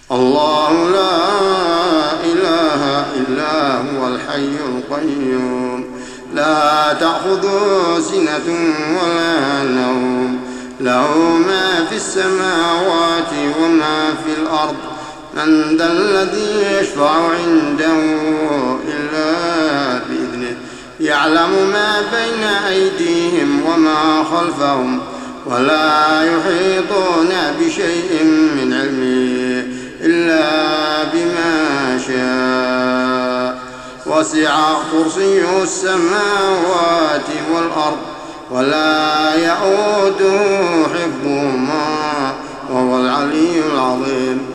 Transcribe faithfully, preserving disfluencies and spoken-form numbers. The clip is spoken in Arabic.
الله لا إله إلا هو الحي القيوم لا تأخذه سنة ولا نوم له ما في السماوات وما في الأرض من ذا الذي يشفع عنده إلا بإذنه يعلم ما بين أيديهم وما خلفهم ولا يحيطون بشيء من علمه إلا بما شاء وسع كرسيه السماوات والأرض ولا يئوده حفظهما وهو العلي العظيم.